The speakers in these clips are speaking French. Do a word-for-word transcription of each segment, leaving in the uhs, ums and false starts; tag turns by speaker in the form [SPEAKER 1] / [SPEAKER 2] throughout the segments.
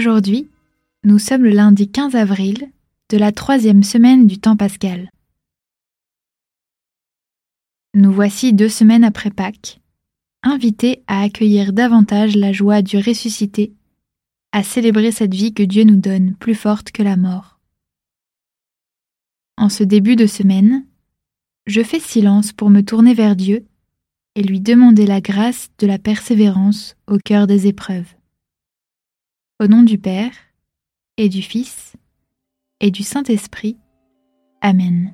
[SPEAKER 1] Aujourd'hui, nous sommes le lundi quinze avril de la troisième semaine du temps pascal. Nous voici deux semaines après Pâques, invités à accueillir davantage la joie du ressuscité, à célébrer cette vie que Dieu nous donne plus forte que la mort. En ce début de semaine, je fais silence pour me tourner vers Dieu et lui demander la grâce de la persévérance au cœur des épreuves. Au nom du Père, et du Fils, et du Saint-Esprit. Amen.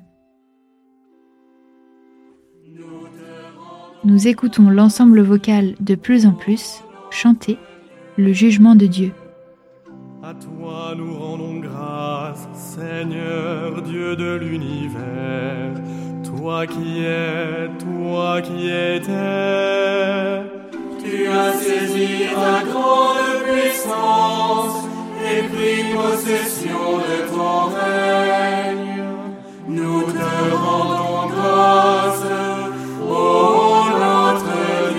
[SPEAKER 1] Nous écoutons l'ensemble vocal de plus en plus chanter le jugement de Dieu.
[SPEAKER 2] À toi nous rendons grâce, Seigneur Dieu de l'univers, toi qui es, toi qui étais.
[SPEAKER 3] Tu as saisi ta grande puissance et pris possession de ton règne. Nous te rendons grâce, ô notre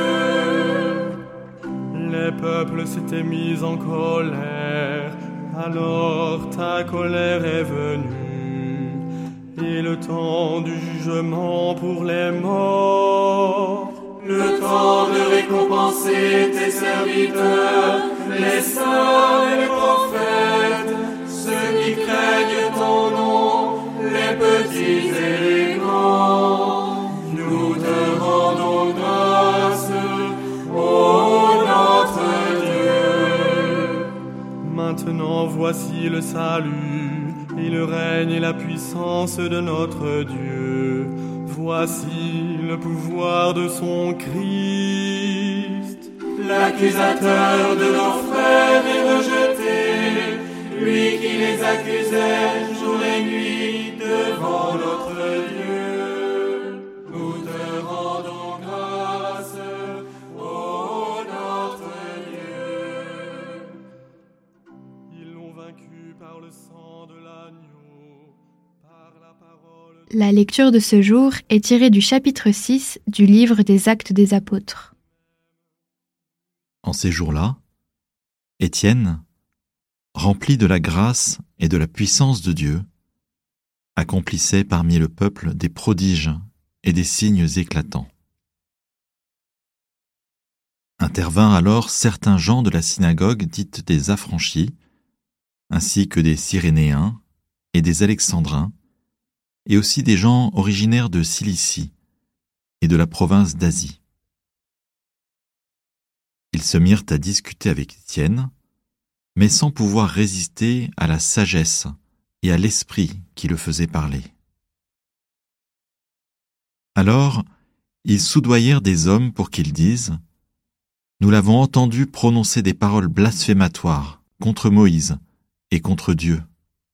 [SPEAKER 3] Dieu.
[SPEAKER 2] Les peuples s'étaient mis en colère, alors ta colère est venue, et le temps du jugement pour les morts.
[SPEAKER 3] Le temps de récompenser tes serviteurs, les saints et les prophètes, ceux qui craignent ton nom, les petits et les grands. Nous te rendons grâce, ô notre Dieu.
[SPEAKER 2] Maintenant voici le salut, et le règne et la puissance de notre Dieu. Voici le pouvoir de son Christ.
[SPEAKER 3] L'accusateur de nos frères est rejeté, lui qui les accusait jour et nuit devant notre Dieu. Nous te rendons grâce, ô notre Dieu.
[SPEAKER 2] Ils l'ont vaincu par le sang de l'agneau, par la parole.
[SPEAKER 1] La lecture de ce jour est tirée du chapitre six du livre des Actes des Apôtres.
[SPEAKER 4] En ces jours-là, Étienne, rempli de la grâce et de la puissance de Dieu, accomplissait parmi le peuple des prodiges et des signes éclatants. Intervinrent alors certains gens de la synagogue dite des Affranchis, ainsi que des Cyrénéens et des Alexandrins, et aussi des gens originaires de Cilicie et de la province d'Asie. Ils se mirent à discuter avec Étienne, mais sans pouvoir résister à la sagesse et à l'esprit qui le faisait parler. Alors, ils soudoyèrent des hommes pour qu'ils disent « Nous l'avons entendu prononcer des paroles blasphématoires contre Moïse et contre Dieu. »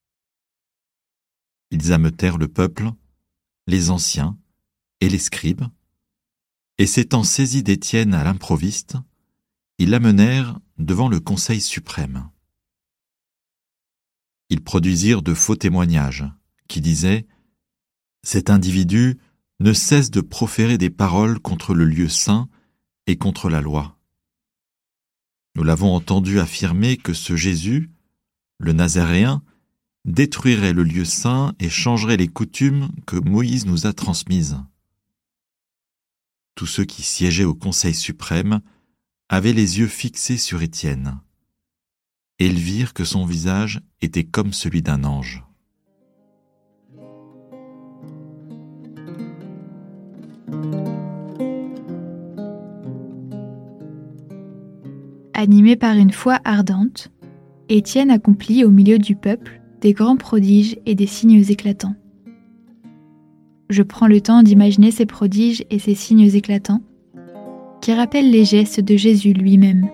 [SPEAKER 4] Ils ameutèrent le peuple, les anciens et les scribes, et s'étant saisis d'Étienne à l'improviste, ils l'amenèrent devant le Conseil suprême. Ils produisirent de faux témoignages, qui disaient « Cet individu ne cesse de proférer des paroles contre le lieu saint et contre la loi. Nous l'avons entendu affirmer que ce Jésus, le Nazaréen, détruirait le lieu saint et changerait les coutumes que Moïse nous a transmises. » Tous ceux qui siégeaient au Conseil suprême avaient les yeux fixés sur Étienne, et ils virent que son visage était comme celui d'un ange.
[SPEAKER 1] Animé par une foi ardente, Étienne accomplit au milieu du peuple des grands prodiges et des signes éclatants. Je prends le temps d'imaginer ces prodiges et ces signes éclatants qui rappellent les gestes de Jésus lui-même.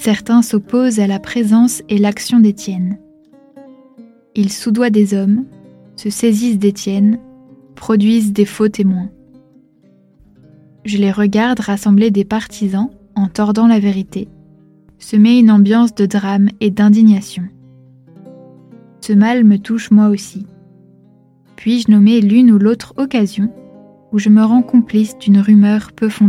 [SPEAKER 1] certains s'opposent à la présence et l'action d'Étienne. Ils soudoient des hommes, se saisissent d'Étienne, produisent des faux témoins. Je les regarde rassembler des partisans en tordant la vérité, semer une ambiance de drame et d'indignation. Ce mal me touche moi aussi. Puis-je nommer l'une ou l'autre occasion où je me rends complice d'une rumeur peu fondée ?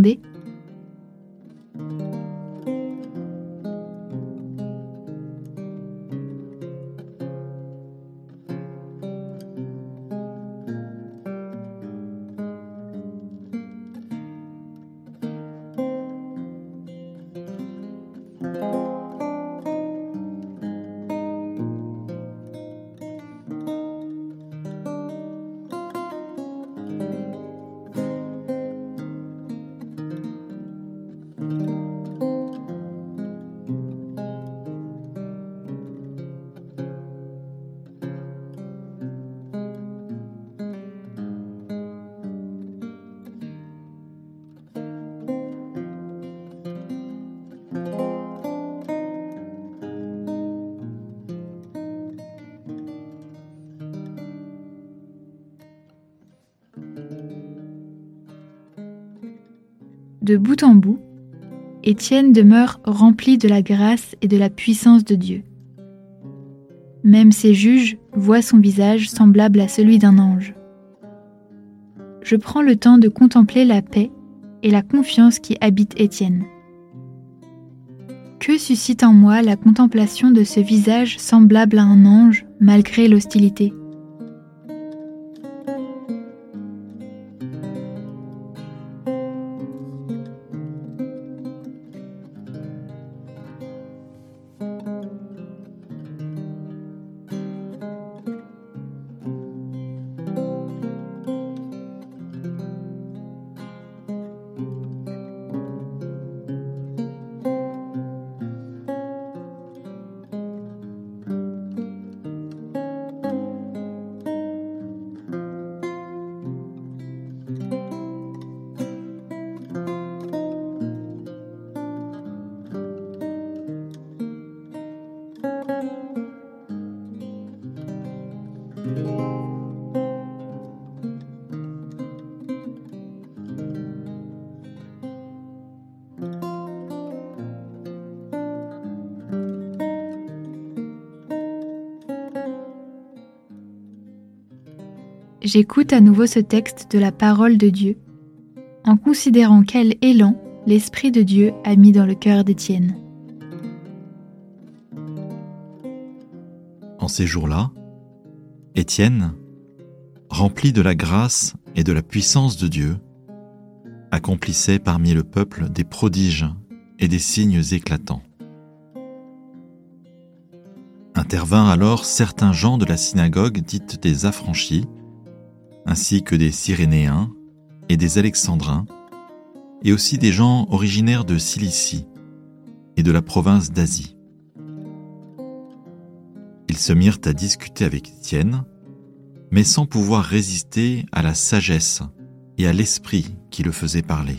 [SPEAKER 1] De bout en bout, Étienne demeure rempli de la grâce et de la puissance de Dieu. Même ses juges voient son visage semblable à celui d'un ange. Je prends le temps de contempler la paix et la confiance qui habitent Étienne. Que suscite en moi la contemplation de ce visage semblable à un ange malgré l'hostilité ? J'écoute à nouveau ce texte de la parole de Dieu, en considérant quel élan l'Esprit de Dieu a mis dans le cœur d'Étienne.
[SPEAKER 4] En ces jours-là, Étienne, rempli de la grâce et de la puissance de Dieu, accomplissait parmi le peuple des prodiges et des signes éclatants. Intervinrent alors certains gens de la synagogue dite des Affranchis, ainsi que des Cyrénéens et des Alexandrins, et aussi des gens originaires de Cilicie et de la province d'Asie. Ils se mirent à discuter avec Étienne, mais sans pouvoir résister à la sagesse et à l'esprit qui le faisait parler.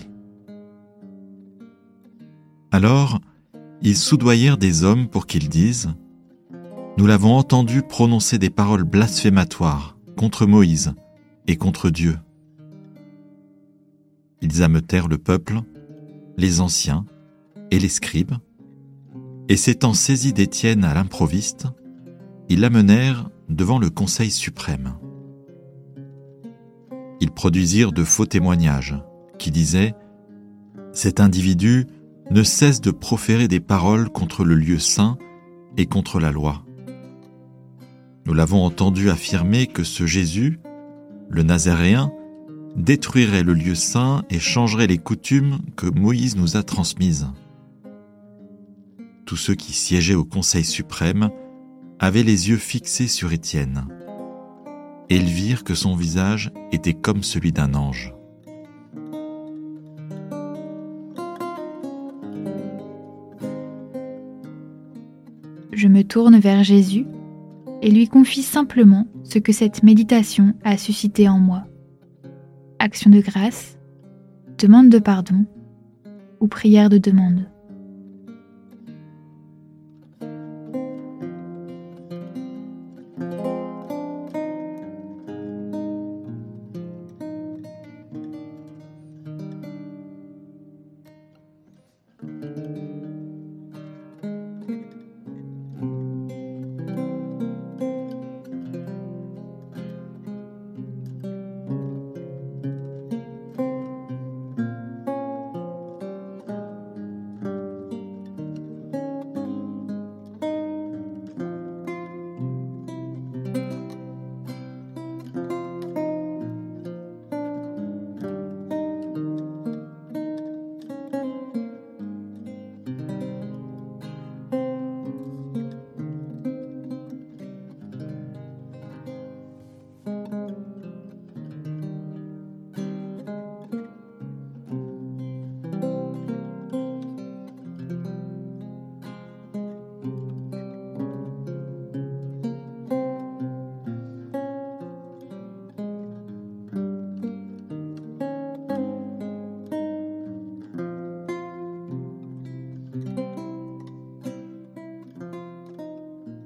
[SPEAKER 4] Alors, ils soudoyèrent des hommes pour qu'ils disent « Nous l'avons entendu prononcer des paroles blasphématoires contre Moïse et contre Dieu. » Ils ameutèrent le peuple, les anciens et les scribes, et s'étant saisis d'Étienne à l'improviste, ils l'amenèrent devant le Conseil suprême. Ils produisirent de faux témoignages qui disaient « Cet individu ne cesse de proférer des paroles contre le lieu saint et contre la loi. Nous l'avons entendu affirmer que ce Jésus, le Nazaréen, détruirait le lieu saint et changerait les coutumes que Moïse nous a transmises. » Tous ceux qui siégeaient au Conseil suprême avaient les yeux fixés sur Étienne, et ils virent que son visage était comme celui d'un ange.
[SPEAKER 1] Je me tourne vers Jésus et lui confie simplement ce que cette méditation a suscité en moi. Action de grâce, demande de pardon ou prière de demande.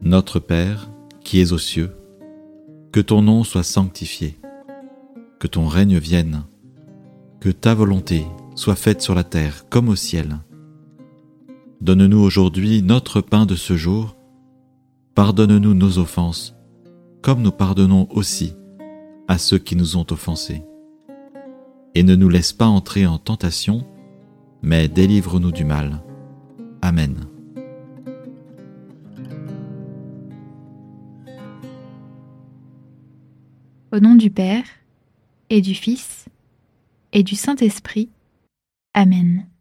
[SPEAKER 4] Notre Père, qui es aux cieux, que ton nom soit sanctifié, que ton règne vienne, que ta volonté soit faite sur la terre comme au ciel. Donne-nous aujourd'hui notre pain de ce jour. Pardonne-nous nos offenses, comme nous pardonnons aussi à ceux qui nous ont offensés. Et ne nous laisse pas entrer en tentation, mais délivre-nous du mal. Amen.
[SPEAKER 1] Au nom du Père, et du Fils, et du Saint-Esprit. Amen.